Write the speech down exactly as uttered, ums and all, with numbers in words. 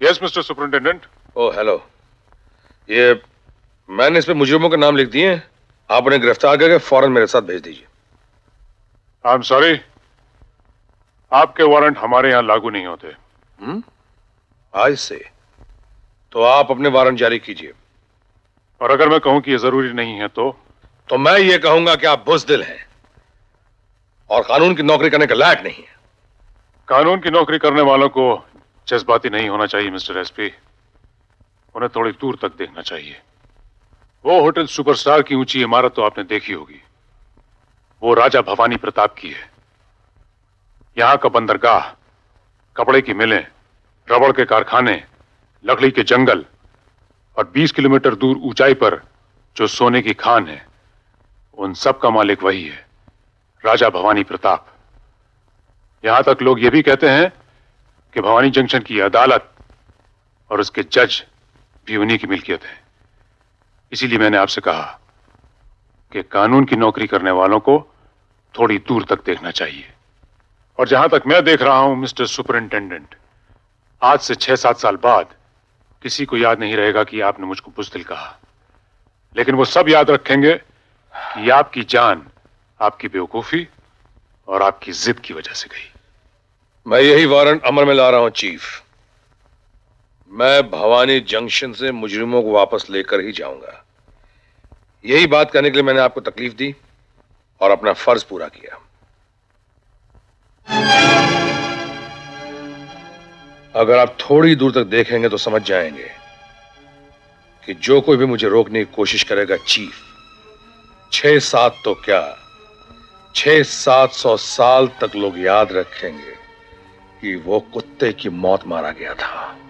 Yes mister superintendent. Oh hello, ये मैंने इस पे मुजरिमों के नाम लिख दिए हैं, आप उन्हें गिरफ्तार करके फौरन मेरे साथ भेज दीजिए। आई एम सॉरी, आपके वारंट हमारे यहां लागू नहीं होते। हम्म, आई से तो आप अपने वारंट जारी कीजिए। और अगर मैं कहूं कि यह जरूरी नहीं है तो तो मैं ये कहूंगा कि आप बुज़दिल हैं और कानून की नौकरी करने के लायक नहीं है। कानून की नौकरी करने वालों को जज्बाती नहीं होना चाहिए मिस्टर एसपी, उन्हें थोड़ी दूर तक देखना चाहिए। वो होटल सुपरस्टार की ऊंची इमारत तो आपने देखी होगी, वो राजा भवानी प्रताप की है। यहां का बंदरगाह, कपड़े की मिलें, रबड़ के कारखाने, लकड़ी के जंगल और बीस किलोमीटर दूर ऊंचाई पर जो सोने की खान है, उन सब का मालिक वही है, राजा भवानी प्रताप। यहां तक लोग ये भी कहते हैं कि भवानी जंक्शन की अदालत और उसके जज भी उन्हीं की मिल्कियत है। इसीलिए मैंने आपसे कहा कि कानून की नौकरी करने वालों को थोड़ी दूर तक देखना चाहिए। और जहां तक मैं देख रहा हूं मिस्टर सुपरिंटेंडेंट, आज से छह सात साल बाद किसी को याद नहीं रहेगा कि आपने मुझको बुज़दिल कहा, लेकिन वो सब याद रखेंगे कि आपकी जान आपकी बेवकूफी और आपकी जिद की वजह से गई। मैं यही वारंट अमल में ला रहा हूं चीफ। मैं भवानी जंक्शन से मुजरिमों को वापस लेकर ही जाऊंगा। यही बात करने के लिए मैंने आपको तकलीफ दी और अपना फर्ज पूरा किया। अगर आप थोड़ी दूर तक देखेंगे तो समझ जाएंगे कि जो कोई भी मुझे रोकने की कोशिश करेगा चीफ, छह सात तो क्या, छह सात सौ साल तक लोग याद रखेंगे कि वो कुत्ते की मौत मारा गया था।